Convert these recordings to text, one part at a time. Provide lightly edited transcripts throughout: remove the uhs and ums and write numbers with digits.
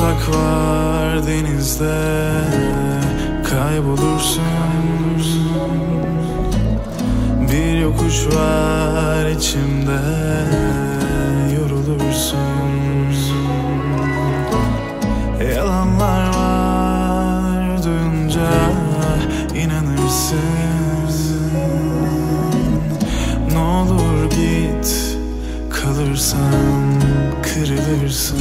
uzak var denizde, kaybolursun. Bir yokuş var içimde, yorulursun. Yalanlar var, duyunca inanırsın. Ne olur git, kalırsan kırılırsın.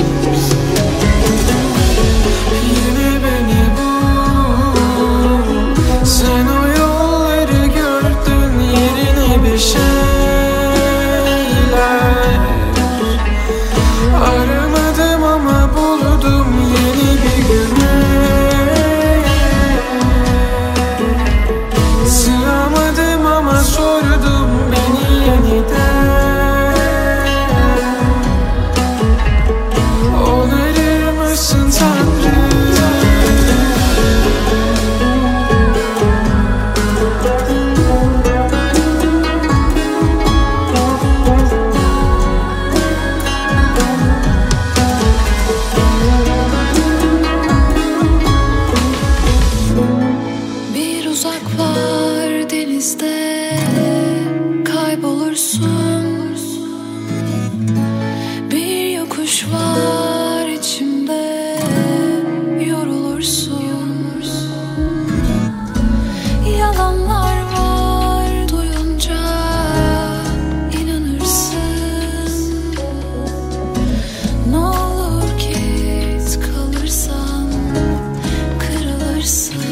Yine beni bul, sen o yolları gördün, yerine bir şeyler aramadım ama buldum yeni bir güne. Sığamadım ama sordum beni yeniden. Onarır mısın Tanrım? Bir uzak var denizde, kaybolursun. Bir yokuş var içimde, yorulursun. Yalanlar var, duyunca inanırsın. Ne olur git, kalırsan kırılırsın.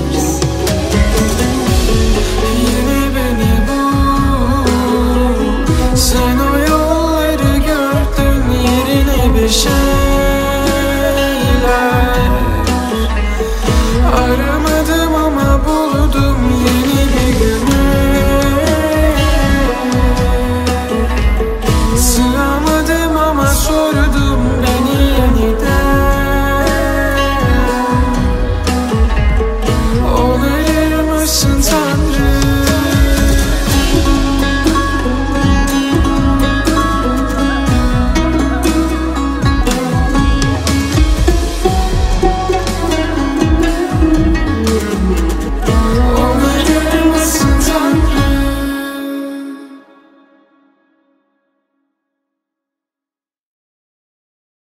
Yine beni bul, sen o yolları gördün, yerine bir şey